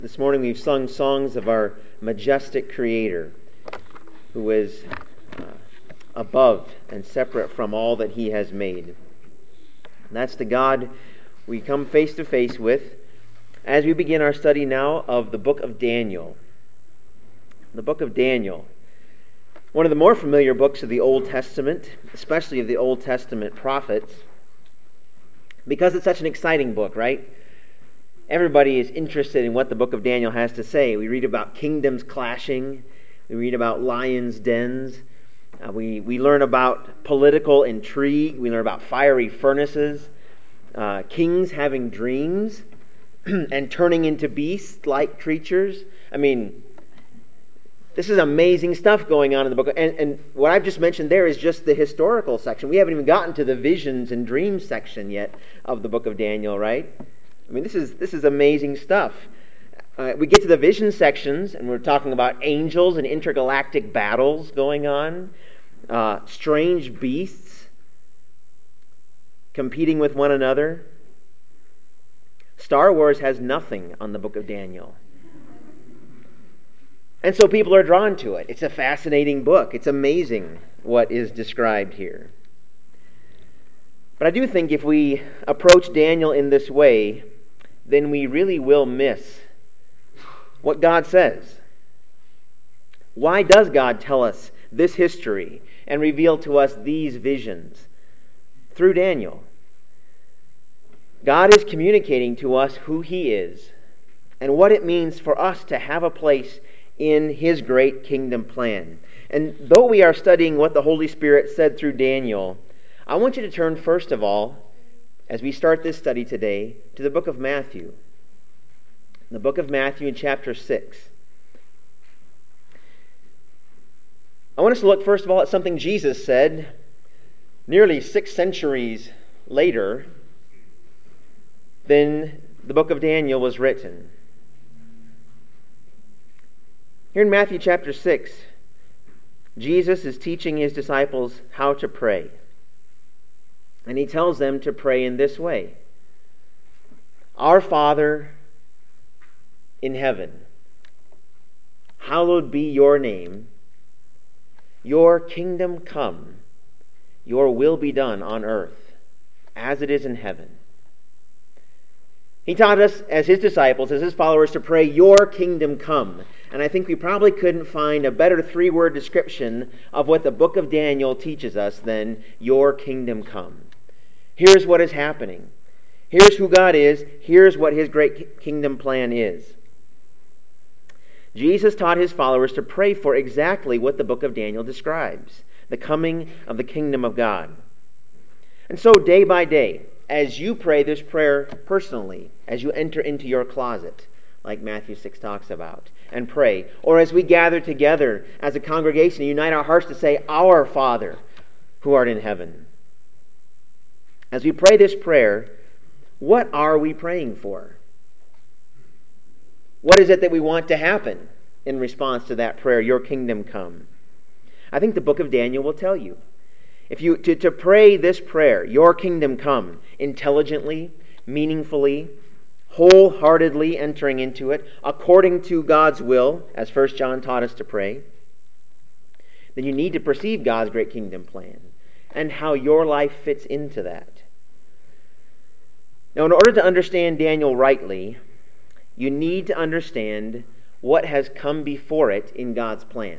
This morning we've sung songs of our majestic Creator, who is above and separate from all that He has made. And that's the God we come face to face with as we begin our study now of the book of Daniel. The book of Daniel, one of the more familiar books of the Old Testament, especially of the Old Testament prophets, because it's such an exciting book, right? Everybody is interested in what the book of Daniel has to say. We read about kingdoms clashing. We read about lions' dens. We learn about political intrigue. We learn about fiery furnaces. Kings having dreams and turning into beast-like creatures. I mean, this is amazing stuff going on in the book. And what I've just mentioned there is just the historical section. We haven't even gotten to the visions and dreams section yet of the book of Daniel, right? I mean, this is amazing stuff. We get to the vision sections, and we're talking about angels and intergalactic battles going on, strange beasts competing with one another. Star Wars has nothing on the book of Daniel. And so people are drawn to it. It's a fascinating book. It's amazing what is described here. But I do think if we approach Daniel in this way, then we really will miss what God says. Why does God tell us this history and reveal to us these visions? Through Daniel. God is communicating to us who He is and what it means for us to have a place in His great kingdom plan. And though we are studying what the Holy Spirit said through Daniel, I want you to turn first of all, as we start this study today, to the book of Matthew. The book of Matthew in chapter 6. I want us to look first of all at something Jesus said nearly 6 centuries later than the book of Daniel was written. Here in Matthew chapter 6, Jesus is teaching His disciples how to pray. And He tells them to pray in this way: Our Father in heaven, hallowed be your name. Your kingdom come. Your will be done on earth as it is in heaven. He taught us as His disciples, as His followers, to pray, your kingdom come. And I think we probably couldn't find a better 3-word description of what the book of Daniel teaches us than your kingdom come. Here's what is happening. Here's who God is. Here's what His great kingdom plan is. Jesus taught His followers to pray for exactly what the book of Daniel describes: the coming of the kingdom of God. And so day by day, as you pray this prayer personally, as you enter into your closet, like Matthew 6 talks about, and pray, or as we gather together as a congregation and unite our hearts to say, Our Father who art in heaven. As we pray this prayer, what are we praying for? What is it that we want to happen in response to that prayer, your kingdom come? I think the book of Daniel will tell you. If you to pray this prayer, your kingdom come, intelligently, meaningfully, wholeheartedly entering into it, according to God's will, as 1 John taught us to pray, then you need to perceive God's great kingdom plan and how your life fits into that. Now, in order to understand Daniel rightly, you need to understand what has come before it in God's plan.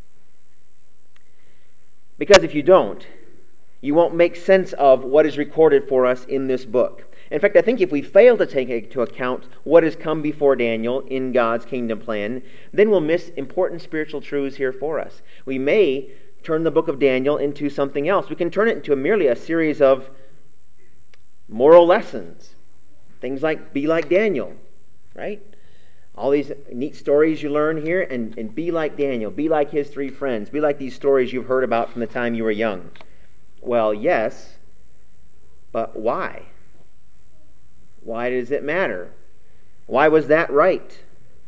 Because if you don't, you won't make sense of what is recorded for us in this book. In fact, I think if we fail to take into account what has come before Daniel in God's kingdom plan, then we'll miss important spiritual truths here for us. We may turn the book of Daniel into something else. We can turn it into merely a series of moral lessons. Things like be like Daniel, right? All these neat stories you learn here, and be like Daniel, be like his 3 friends, be like these stories you've heard about from the time you were young. Well, yes, but why? Why does it matter? Why was that right?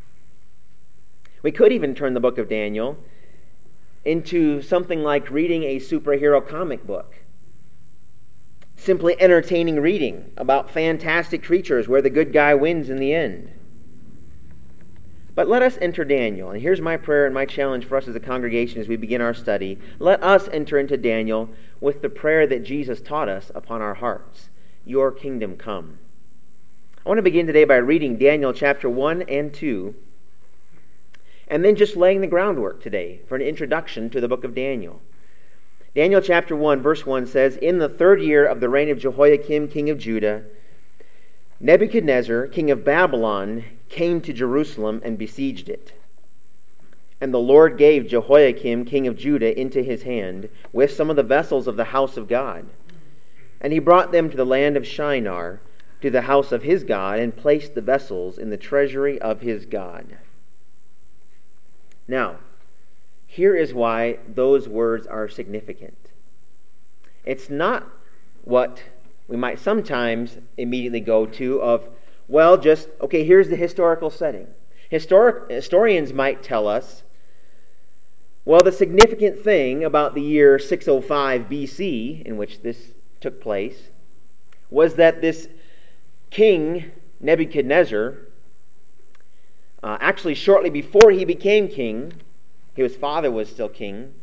We could even turn the book of Daniel into something like reading a superhero comic book. Simply entertaining reading about fantastic creatures where the good guy wins in the end. But let us enter Daniel. And here's my prayer and my challenge for us as a congregation as we begin our study. Let us enter into Daniel with the prayer that Jesus taught us upon our hearts. Your kingdom come. I want to begin today by reading Daniel chapter 1 and 2, and then just laying the groundwork today for an introduction to the book of Daniel. Daniel chapter 1, verse 1 says, "In the 3rd year of the reign of Jehoiakim, king of Judah, Nebuchadnezzar, king of Babylon, came to Jerusalem and besieged it. And the Lord gave Jehoiakim, king of Judah, into his hand, with some of the vessels of the house of God. And he brought them to the land of Shinar, to the house of his God, and placed the vessels in the treasury of his God." Now, here is why those words are significant. It's not what we might sometimes immediately go to of, well, just, okay, here's the historical setting. Historians might tell us, well, the significant thing about the year 605 BC, in which this took place, was that this king, Nebuchadnezzar, actually shortly before he became king, his father was still king,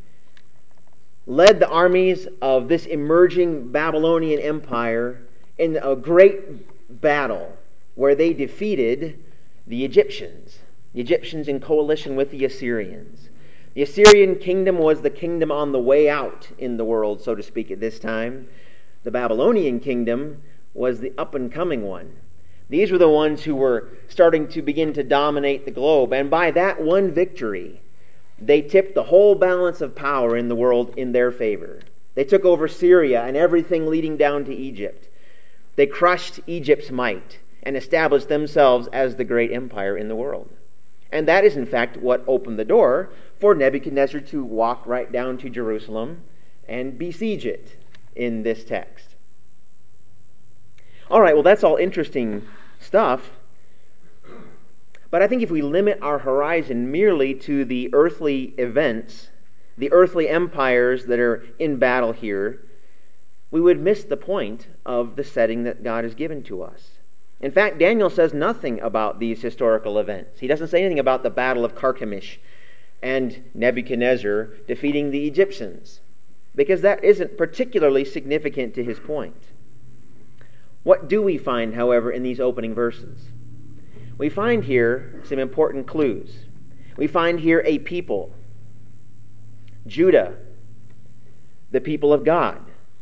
led the armies of this emerging Babylonian empire in a great battle where they defeated the Egyptians in coalition with the Assyrians. The Assyrian kingdom was the kingdom on the way out in the world, so to speak, at this time. The Babylonian kingdom was the up-and-coming one. These were the ones who were starting to begin to dominate the globe, and by that one victory, they tipped the whole balance of power in the world in their favor. They took over Syria and everything leading down to Egypt. They crushed Egypt's might and established themselves as the great empire in the world. And that is, in fact, what opened the door for Nebuchadnezzar to walk right down to Jerusalem and besiege it in this text. All right, well, that's all interesting stuff. But I think if we limit our horizon merely to the earthly events, the earthly empires that are in battle here, we would miss the point of the setting that God has given to us. In fact, Daniel says nothing about these historical events. He doesn't say anything about the Battle of Carchemish and Nebuchadnezzar defeating the Egyptians, because that isn't particularly significant to his point. What do we find, however, in these opening verses? We find here some important clues. We find here a people, Judah, the people of God,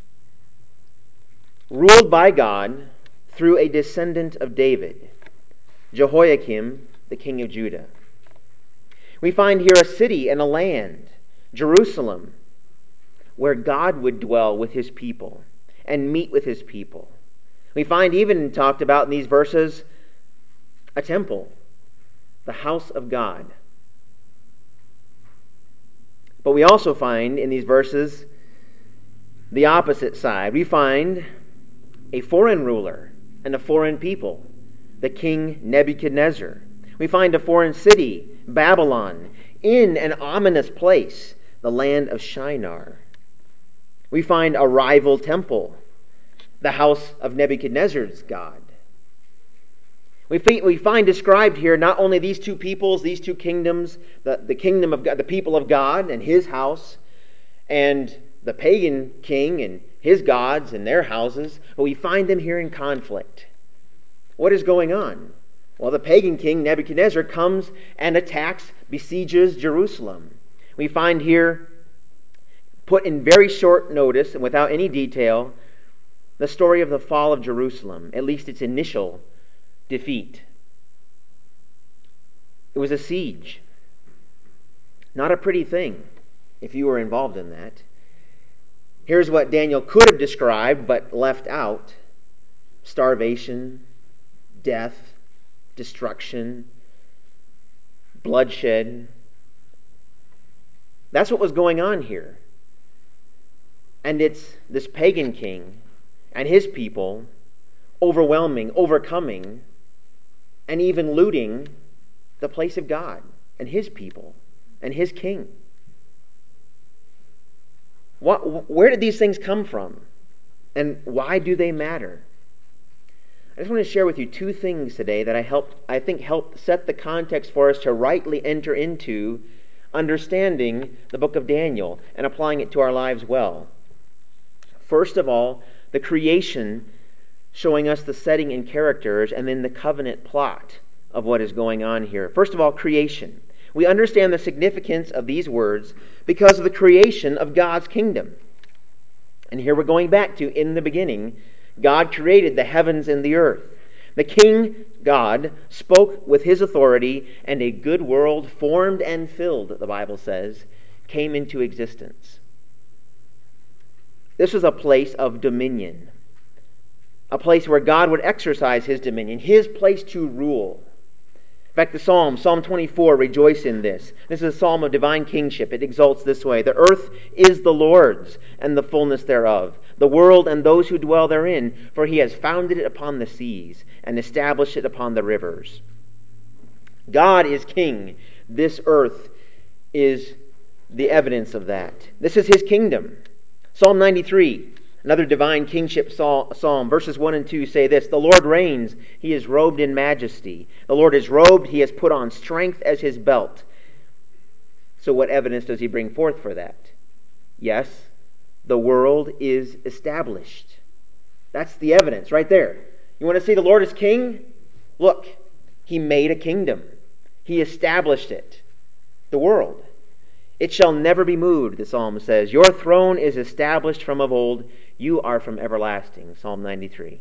ruled by God through a descendant of David, Jehoiakim, the king of Judah. We find here a city and a land, Jerusalem, where God would dwell with his people and meet with his people. We find even talked about in these verses a temple, the house of God. But we also find in these verses the opposite side. We find a foreign ruler and a foreign people, the king Nebuchadnezzar. We find a foreign city, Babylon, in an ominous place, the land of Shinar. We find a rival temple, the house of Nebuchadnezzar's God. We find described here not only these two peoples, these two kingdoms, the kingdom of God, the people of God and his house, and the pagan king and his gods and their houses, but we find them here in conflict. What is going on? Well, the pagan king Nebuchadnezzar comes and attacks, besieges Jerusalem. We find here, put in very short notice and without any detail, the story of the fall of Jerusalem, at least its initial defeat. It was a siege. Not a pretty thing if you were involved in that. Here's what Daniel could have described but left out: starvation, death, destruction, bloodshed. That's what was going on here. And it's this pagan king and his people overwhelming, overcoming, and even looting the place of God and his people and his king. Where did these things come from? And why do they matter? I just want to share with you two things today that I think help set the context for us to rightly enter into understanding the book of Daniel and applying it to our lives well. First of all, the creation, showing us the setting and characters, and then the covenant plot of what is going on here. First of all, creation. We understand the significance of these words because of the creation of God's kingdom. And here we're going back to, in the beginning, God created the heavens and the earth. The King, God, spoke with his authority, and a good world, formed and filled, the Bible says, came into existence. This was a place of dominion, a place where God would exercise his dominion, his place to rule. In fact, the Psalm 24, rejoice in this. This is a psalm of divine kingship. It exalts this way: the earth is the Lord's, and the fullness thereof, the world and those who dwell therein, for he has founded it upon the seas and established it upon the rivers. God is king. This earth is the evidence of that. This is his kingdom. Psalm 93, another divine kingship psalm, verses 1 and 2 say this: the Lord reigns, he is robed in majesty. The Lord is robed, he has put on strength as his belt. So what evidence does he bring forth for that? Yes, the world is established. That's the evidence right there. You want to see the Lord is king? Look, he made a kingdom. He established it. The world. It shall never be moved, the psalm says. Your throne is established from of old. You are from everlasting. Psalm 93.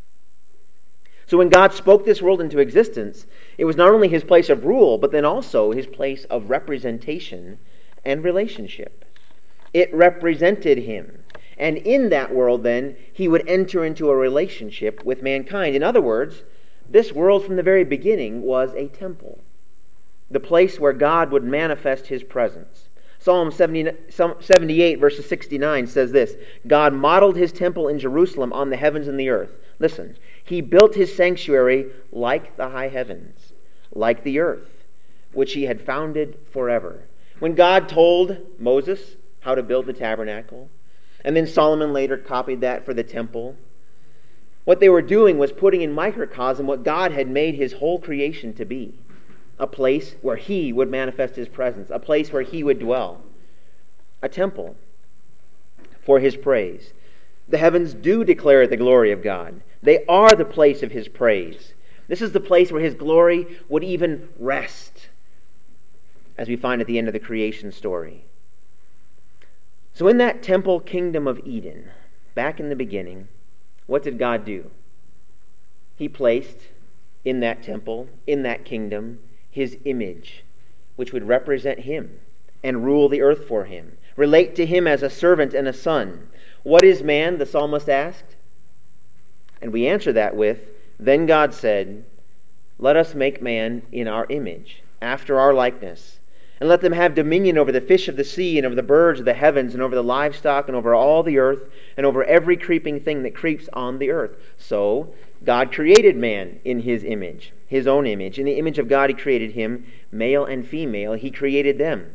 So when God spoke this world into existence, it was not only his place of rule, but then also his place of representation and relationship. It represented him. And in that world, then, he would enter into a relationship with mankind. In other words, this world from the very beginning was a temple, the place where God would manifest his presence. Psalm 78, verses 69 says this: God modeled his temple in Jerusalem on the heavens and the earth. Listen, he built his sanctuary like the high heavens, like the earth, which he had founded forever. When God told Moses how to build the tabernacle, and then Solomon later copied that for the temple, what they were doing was putting in microcosm what God had made his whole creation to be. A place where he would manifest his presence, a place where he would dwell, a temple for his praise. The heavens do declare the glory of God. They are the place of his praise. This is the place where his glory would even rest, as we find at the end of the creation story. So in that temple kingdom of Eden, back in the beginning, what did God do? He placed in that temple, in that kingdom, his image, which would represent him and rule the earth for him, relate to him as a servant and a son. What is man? The psalmist asked. And we answer that with, then God said, let us make man in our image, after our likeness, and let them have dominion over the fish of the sea and over the birds of the heavens and over the livestock and over all the earth and over every creeping thing that creeps on the earth. So God created man in his image, his own image. In the image of God he created him, male and female, he created them.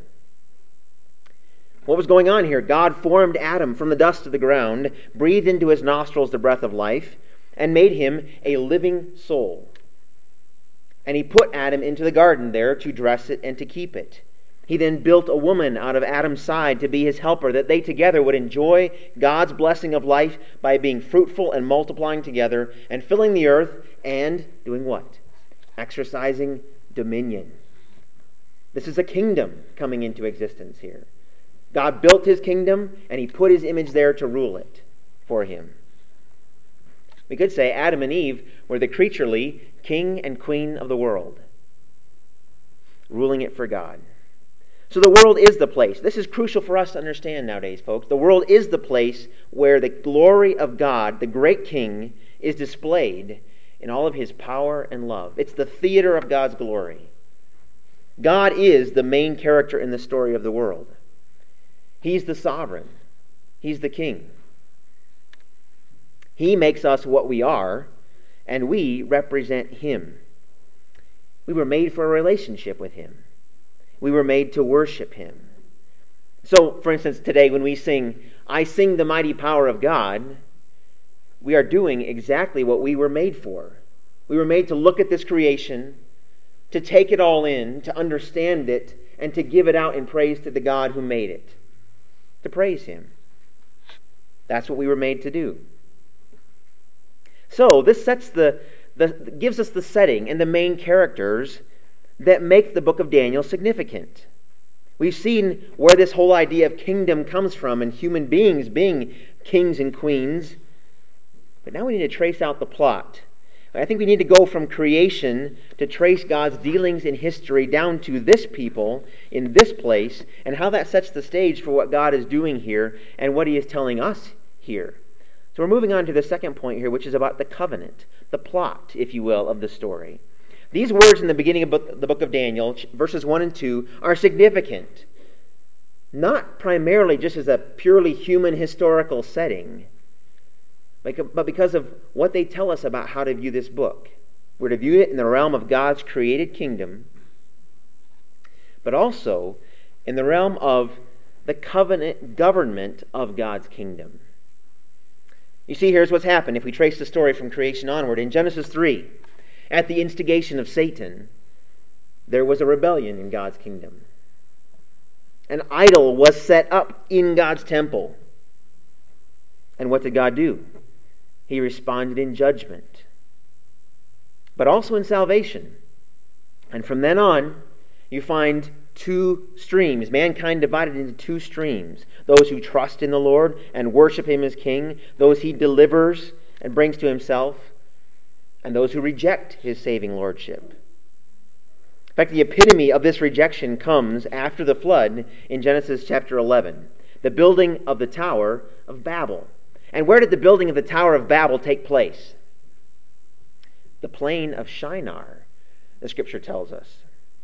What was going on here? God formed Adam from the dust of the ground, breathed into his nostrils the breath of life, and made him a living soul. And he put Adam into the garden there to dress it and to keep it. He then built a woman out of Adam's side to be his helper, that they together would enjoy God's blessing of life by being fruitful and multiplying together and filling the earth and doing what? Exercising dominion. This is a kingdom coming into existence here. God built his kingdom and he put his image there to rule it for him. We could say Adam and Eve were the creaturely king and queen of the world, ruling it for God. So the world is the place. This is crucial for us to understand nowadays, folks. The world is the place where the glory of God, the great King, is displayed in all of his power and love. It's the theater of God's glory. God is the main character in the story of the world. He's the sovereign. He's the king. He makes us what we are, and we represent him. We were made for a relationship with him. We were made to worship him. So, for instance, today when we sing, I sing the mighty power of God, we are doing exactly what we were made for. We were made to look at this creation, to take it all in, to understand it, and to give it out in praise to the God who made it. To praise Him. That's what we were made to do. So, this gives us the setting and the main characters that make the book of Daniel significant. We've seen where this whole idea of kingdom comes from and human beings being kings and queens. But now we need to trace out the plot. I think we need to go from creation to trace God's dealings in history down to this people in this place and how that sets the stage for what God is doing here and what He is telling us here. So we're moving on to the second point here, which is about the covenant, the plot, if you will, of the story. These words in the beginning of the book of Daniel, verses 1 and 2, are significant. Not primarily just as a purely human historical setting, but because of what they tell us about how to view this book. We're to view it in the realm of God's created kingdom, but also in the realm of the covenant government of God's kingdom. You see, here's what's happened if we trace the story from creation onward. In Genesis 3, at the instigation of Satan, there was a rebellion in God's kingdom. An idol was set up in God's temple. And what did God do? He responded in judgment, but also in salvation. And from then on, you find two streams, mankind divided into two streams. Those who trust in the Lord and worship Him as King, those He delivers and brings to Himself, and those who reject His saving lordship. In fact, the epitome of this rejection comes after the flood in Genesis chapter 11, the building of the Tower of Babel. And where did the building of the Tower of Babel take place? The plain of Shinar, the Scripture tells us.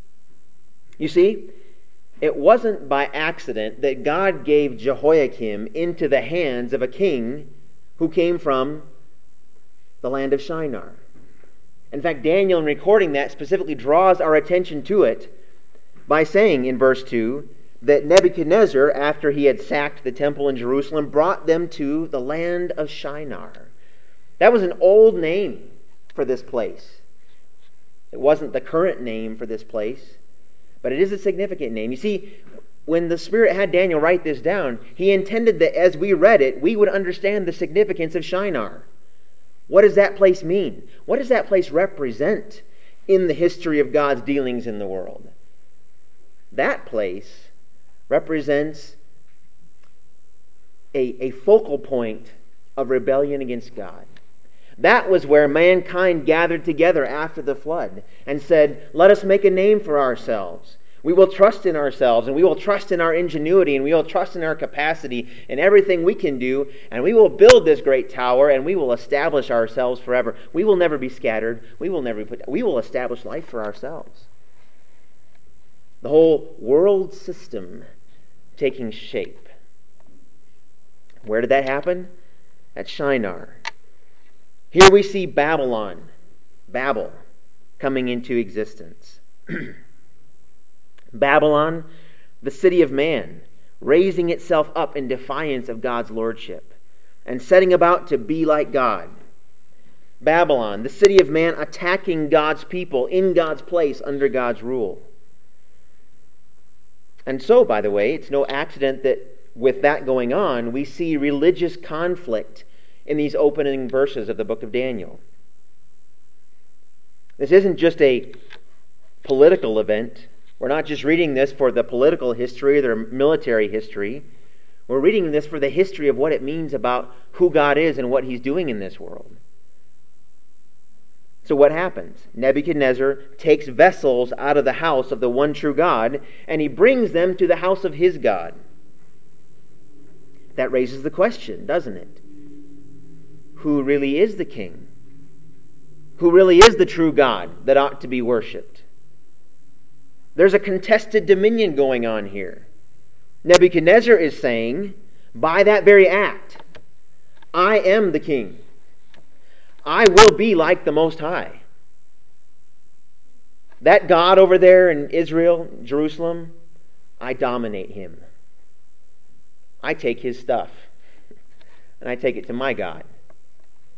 You see, it wasn't by accident that God gave Jehoiakim into the hands of a king who came from the land of Shinar. In fact, Daniel, in recording that, specifically draws our attention to it by saying in verse 2 that Nebuchadnezzar, after he had sacked the temple in Jerusalem, brought them to the land of Shinar. That was an old name for this place. It wasn't the current name for this place, but it is a significant name. You see, when the Spirit had Daniel write this down, he intended that as we read it, we would understand the significance of Shinar. What does that place mean? What does that place represent in the history of God's dealings in the world? That place represents a focal point of rebellion against God. That was where mankind gathered together after the flood and said, let us make a name for ourselves. We will trust in ourselves, and we will trust in our ingenuity, and we will trust in our capacity and everything we can do, and we will build this great tower, and we will establish ourselves forever. We will never be scattered. We will establish life for ourselves. The whole world system taking shape. Where did that happen? At Shinar. Here we see Babylon, Babel, coming into existence. Babylon, the city of man, raising itself up in defiance of God's lordship and setting about to be like God. Babylon, the city of man, attacking God's people in God's place under God's rule. And so, by the way, it's no accident that with that going on, we see religious conflict in these opening verses of the book of Daniel. This isn't just a political event. We're not just reading this for the political history or the military history. We're reading this for the history of what it means about who God is and what He's doing in this world. So what happens? Nebuchadnezzar takes vessels out of the house of the one true God, and he brings them to the house of his God. That raises the question, doesn't it? Who really is the king? Who really is the true God that ought to be worshipped? There's a contested dominion going on here. Nebuchadnezzar is saying, by that very act, I am the king. I will be like the Most High. That God over there in Israel, Jerusalem, I dominate him. I take his stuff, and I take it to my God.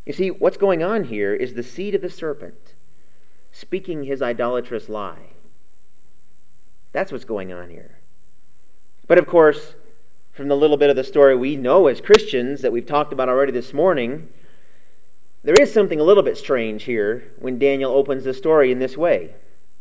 You see, what's going on here is the seed of the serpent speaking his idolatrous lie. That's what's going on here. But of course, from the little bit of the story we know as Christians that we've talked about already this morning, there is something a little bit strange here when Daniel opens the story in this way.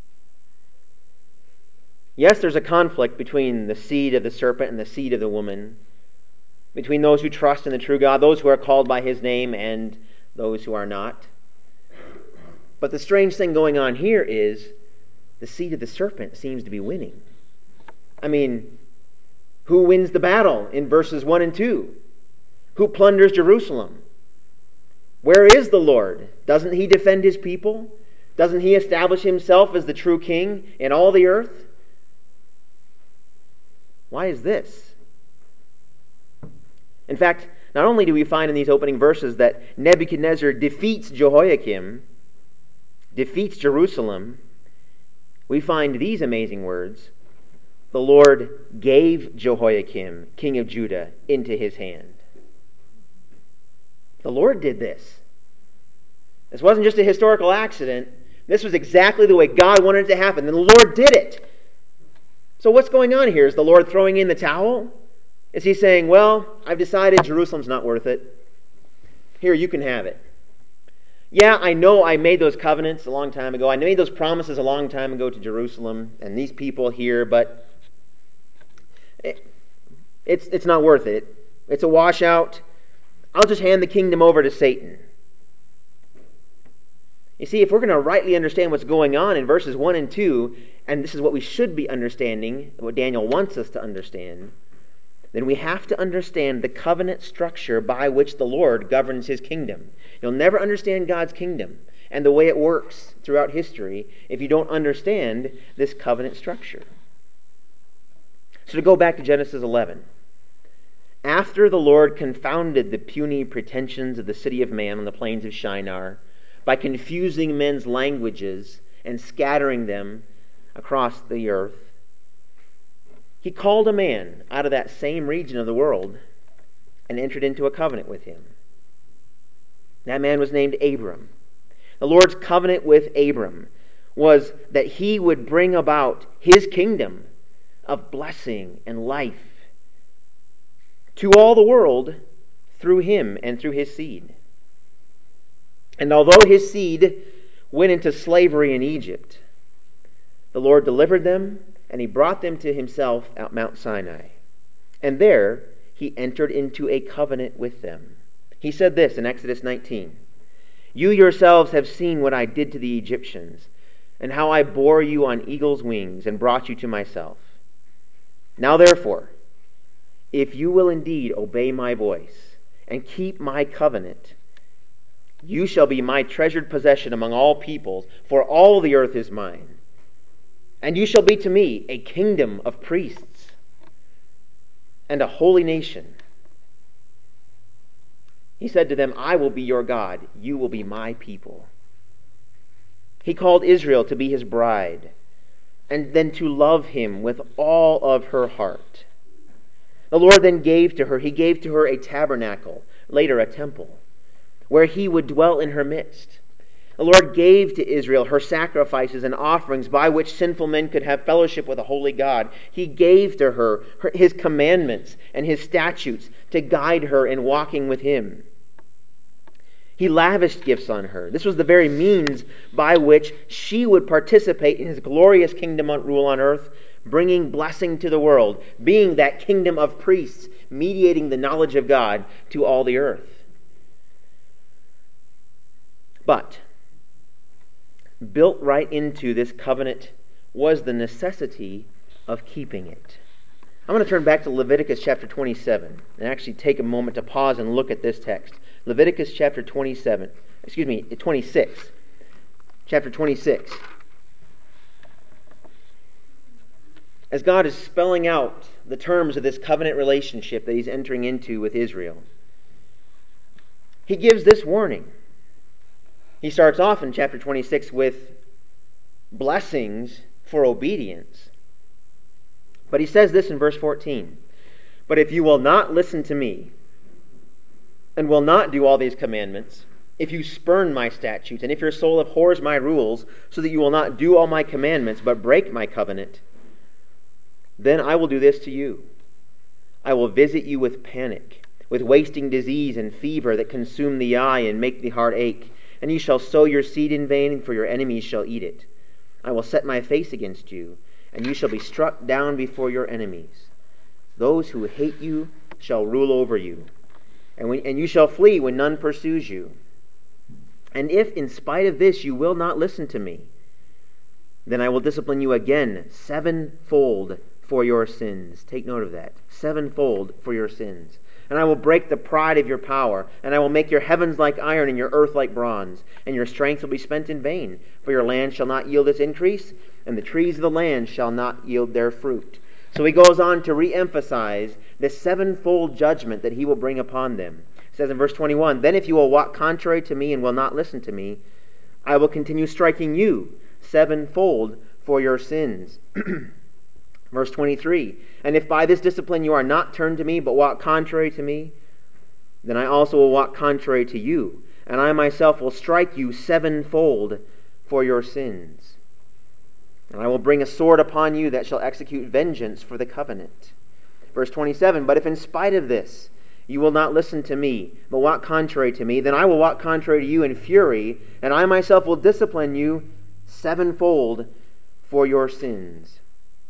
Yes, there's a conflict between the seed of the serpent and the seed of the woman, between those who trust in the true God, those who are called by his name, and those who are not. But the strange thing going on here is the seed of the serpent seems to be winning. I mean, who wins the battle in verses 1 and 2? Who plunders Jerusalem? Where is the Lord? Doesn't he defend his people? Doesn't he establish himself as the true king in all the earth? Why is this? In fact, not only do we find in these opening verses that Nebuchadnezzar defeats Jehoiakim, defeats Jerusalem, we find these amazing words. The Lord gave Jehoiakim, king of Judah, into his hand. The Lord did this. This wasn't just a historical accident. This was exactly the way God wanted it to happen, and the Lord did it. So what's going on here? Is the Lord throwing in the towel? Is he saying, well, I've decided Jerusalem's not worth it. Here, you can have it. Yeah, I know I made those covenants a long time ago. I made those promises a long time ago to Jerusalem and these people here, but it's not worth it. It's a washout. I'll just hand the kingdom over to Satan. You see, if we're going to rightly understand what's going on in verses 1 and 2, and this is what we should be understanding, what Daniel wants us to understand, then we have to understand the covenant structure by which the Lord governs his kingdom. You'll never understand God's kingdom and the way it works throughout history if you don't understand this covenant structure. So to go back to Genesis 11, after the Lord confounded the puny pretensions of the city of man on the plains of Shinar by confusing men's languages and scattering them across the earth, he called a man out of that same region of the world and entered into a covenant with him. That man was named Abram. The Lord's covenant with Abram was that he would bring about his kingdom of blessing and life to all the world through him and through his seed. And although his seed went into slavery in Egypt, the Lord delivered them, and he brought them to himself at Mount Sinai. And there he entered into a covenant with them. He said this in Exodus 19, "You yourselves have seen what I did to the Egyptians, and how I bore you on eagle's wings and brought you to myself. Now therefore, if you will indeed obey my voice and keep my covenant, you shall be my treasured possession among all peoples, for all the earth is mine. And you shall be to me a kingdom of priests and a holy nation." He said to them, "I will be your God, you will be my people." He called Israel to be his bride, and then to love him with all of her heart. The Lord then gave to her a tabernacle, later a temple, where he would dwell in her midst. The Lord gave to Israel her sacrifices and offerings by which sinful men could have fellowship with a holy God. He gave to her his commandments and his statutes to guide her in walking with him. He lavished gifts on her. This was the very means by which she would participate in his glorious kingdom rule on earth, bringing blessing to the world, being that kingdom of priests, mediating the knowledge of God to all the earth. But built right into this covenant was the necessity of keeping it. I'm going to turn back to Leviticus chapter 27 and actually take a moment to pause and look at this text. Leviticus chapter 26. Chapter 26. As God is spelling out the terms of this covenant relationship that he's entering into with Israel, he gives this warning. He starts off in chapter 26 with blessings for obedience. But he says this in verse 14, "But if you will not listen to me, and will not do all these commandments, if you spurn my statutes, and if your soul abhors my rules, so that you will not do all my commandments, but break my covenant, then I will do this to you. I will visit you with panic, with wasting disease and fever that consume the eye and make the heart ache. And you shall sow your seed in vain, for your enemies shall eat it. I will set my face against you, and you shall be struck down before your enemies. Those who hate you shall rule over you, and you shall flee when none pursues you. And if in spite of this you will not listen to me, then I will discipline you again sevenfold for your sins. Take note of that. Sevenfold for your sins. And I will break the pride of your power, and I will make your heavens like iron and your earth like bronze, and your strength will be spent in vain. For your land shall not yield its increase, and the trees of the land shall not yield their fruit. So he goes on to re-emphasize this sevenfold judgment that he will bring upon them. It says in verse 21, Then if you will walk contrary to me and will not listen to me, I will continue striking you sevenfold for your sins. Verse 23, And if by this discipline you are not turned to me, but walk contrary to me, then I also will walk contrary to you, and I myself will strike you sevenfold for your sins. And I will bring a sword upon you that shall execute vengeance for the covenant. Verse 27, But if in spite of this you will not listen to me, but walk contrary to me, then I will walk contrary to you in fury, and I myself will discipline you sevenfold for your sins.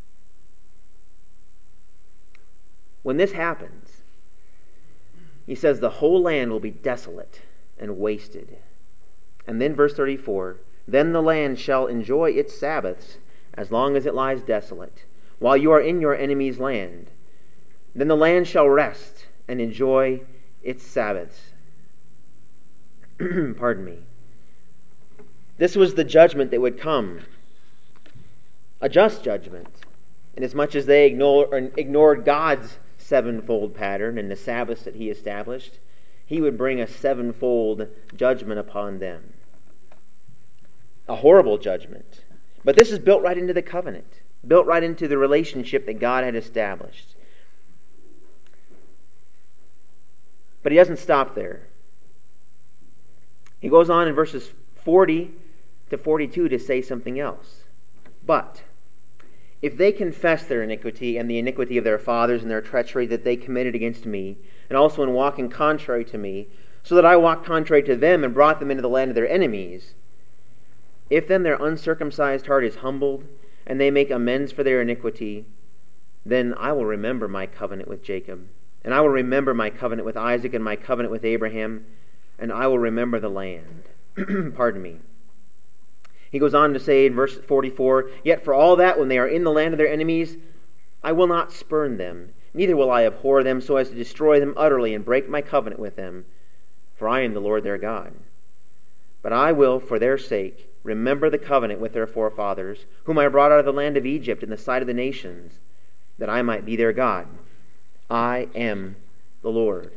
When this happens, he says the whole land will be desolate and wasted. And then verse 34, Then the land shall enjoy its Sabbaths as long as it lies desolate, while you are in your enemy's land. Then the land shall rest and enjoy its Sabbaths. Pardon me. This was the judgment that would come. A just judgment. Inasmuch as they ignored God's sevenfold pattern and the Sabbaths that he established, he would bring a sevenfold judgment upon them. A horrible judgment. But this is built right into the covenant, built right into the relationship that God had established. But he doesn't stop there. He goes on in verses 40 to 42 to say something else. But if they confess their iniquity and the iniquity of their fathers and their treachery that they committed against me, and also in walking contrary to me, so that I walked contrary to them and brought them into the land of their enemies, if then their uncircumcised heart is humbled, and they make amends for their iniquity, then I will remember my covenant with Jacob, and I will remember my covenant with Isaac and my covenant with Abraham, and I will remember the land. Pardon me. He goes on to say in verse 44, Yet for all that, when they are in the land of their enemies, I will not spurn them, neither will I abhor them so as to destroy them utterly and break my covenant with them, for I am the Lord their God. But I will, for their sake, remember the covenant with their forefathers, whom I brought out of the land of Egypt in the sight of the nations, that I might be their God. I am the Lord.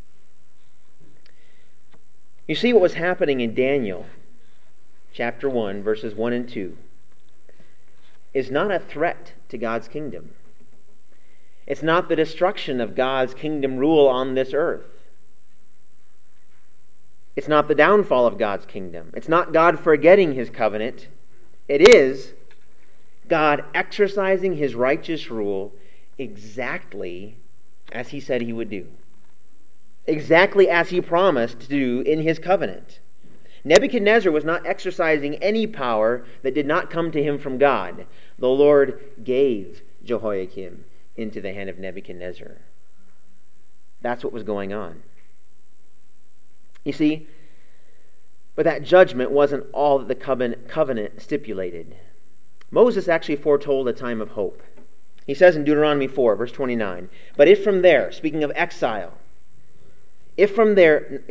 You see what was happening in Daniel chapter 1, verses 1 and 2, is not a threat to God's kingdom. It's not the destruction of God's kingdom rule on this earth. It's not the downfall of God's kingdom. It's not God forgetting his covenant. It is God exercising his righteous rule exactly as he said he would do. Exactly as he promised to do in his covenant. Nebuchadnezzar was not exercising any power that did not come to him from God. The Lord gave Jehoiakim into the hand of Nebuchadnezzar. That's what was going on. You see, but that judgment wasn't all that the covenant stipulated. Moses actually foretold a time of hope. He says in Deuteronomy 4, verse 29, But if from there, speaking of exile, from there,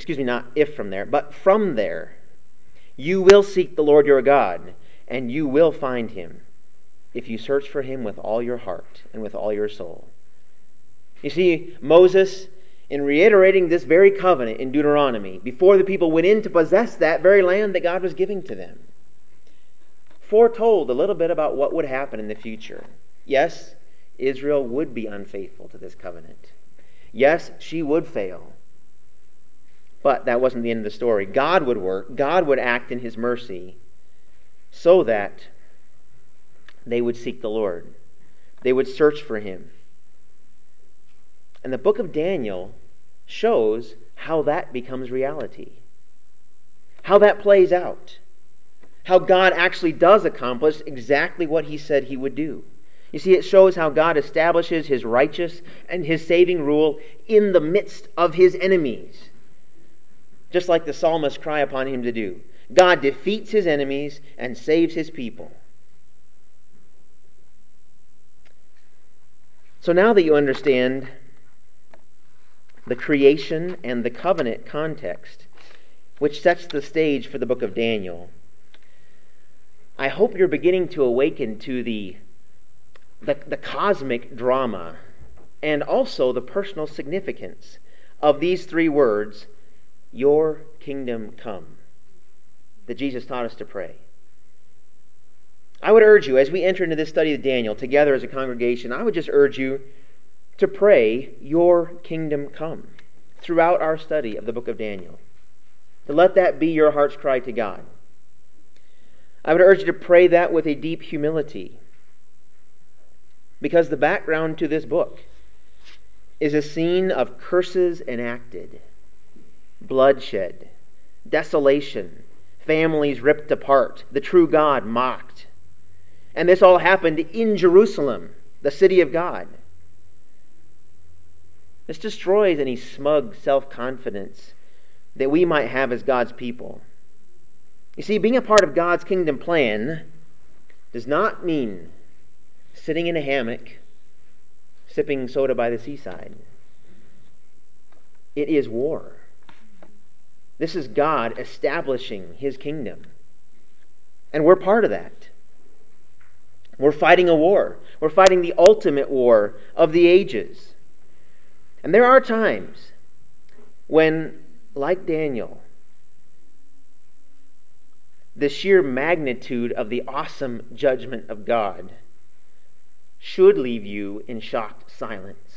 you will seek the Lord your God, and you will find him, if you search for him with all your heart and with all your soul. You see, Moses, in reiterating this very covenant in Deuteronomy, before the people went in to possess that very land that God was giving to them, foretold a little bit about what would happen in the future. Yes, Israel would be unfaithful to this covenant. Yes, she would fail. But that wasn't the end of the story. God would work. God would act in His mercy so that they would seek the Lord. They would search for Him. And the book of Daniel shows how that becomes reality. How that plays out. How God actually does accomplish exactly what He said He would do. You see, it shows how God establishes His righteous and His saving rule in the midst of His enemies. Just like the psalmists cry upon Him to do. God defeats His enemies and saves His people. So now that you understand the creation and the covenant context, which sets the stage for the book of Daniel, I hope you're beginning to awaken to the cosmic drama and also the personal significance of these three words, "Your kingdom come," that Jesus taught us to pray. I would urge you, as we enter into this study of Daniel together as a congregation, I would just urge you to pray, "Your kingdom come," throughout our study of the book of Daniel. To let that be your heart's cry to God. I would urge you to pray that with a deep humility, because the background to this book is a scene of curses enacted, bloodshed, desolation, families ripped apart, the true God mocked. And this all happened in Jerusalem, the city of God. This destroys any smug self-confidence that we might have as God's people. You see, being a part of God's kingdom plan does not mean sitting in a hammock, sipping soda by the seaside. It is war. This is God establishing His kingdom. And we're part of that. We're fighting a war. We're fighting the ultimate war of the ages. And there are times when, like Daniel, the sheer magnitude of the awesome judgment of God should leave you in shocked silence.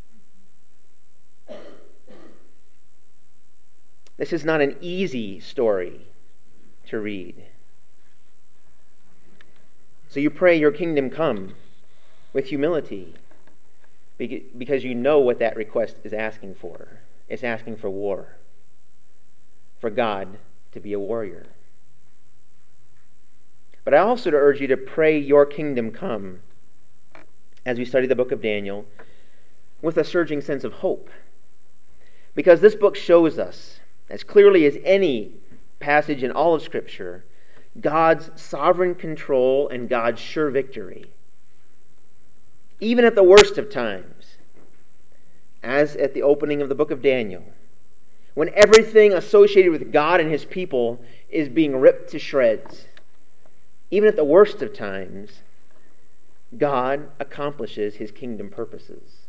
This is not an easy story to read. So you pray, "Your kingdom come," with humility, because you know what that request is asking for. It's asking for war, for God to be a warrior. But I also urge you to pray, "Your kingdom come," as we study the book of Daniel, with a surging sense of hope. Because this book shows us, as clearly as any passage in all of Scripture, God's sovereign control and God's sure victory. Even at the worst of times, as at the opening of the book of Daniel, when everything associated with God and His people is being ripped to shreds, even at the worst of times, God accomplishes His kingdom purposes.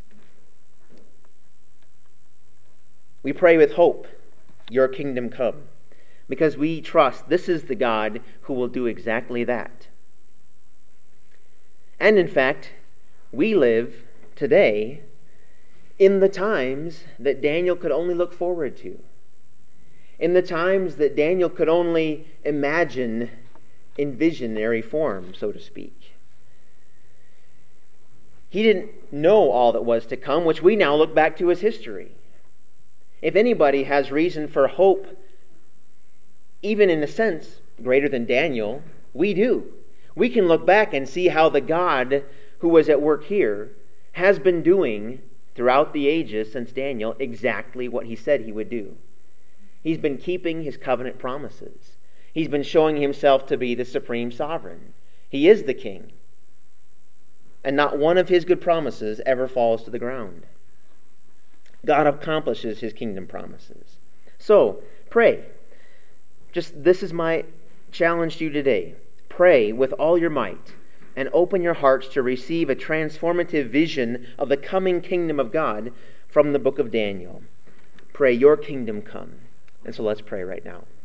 We pray with hope, "Your kingdom come," because we trust this is the God who will do exactly that. And in fact, we live today in the times that Daniel could only look forward to. In the times that Daniel could only imagine in visionary form, so to speak. He didn't know all that was to come, which we now look back to as history. If anybody has reason for hope, even in a sense greater than Daniel, we do. We can look back and see how the God who was at work here has been doing throughout the ages since Daniel exactly what He said He would do. He's been keeping His covenant promises. He's been showing Himself to be the supreme sovereign. He is the king. And not one of His good promises ever falls to the ground. God accomplishes His kingdom promises. So, pray. This is my challenge to you today. Pray with all your might and open your hearts to receive a transformative vision of the coming kingdom of God from the book of Daniel. Pray, "Your kingdom come." And so let's pray right now.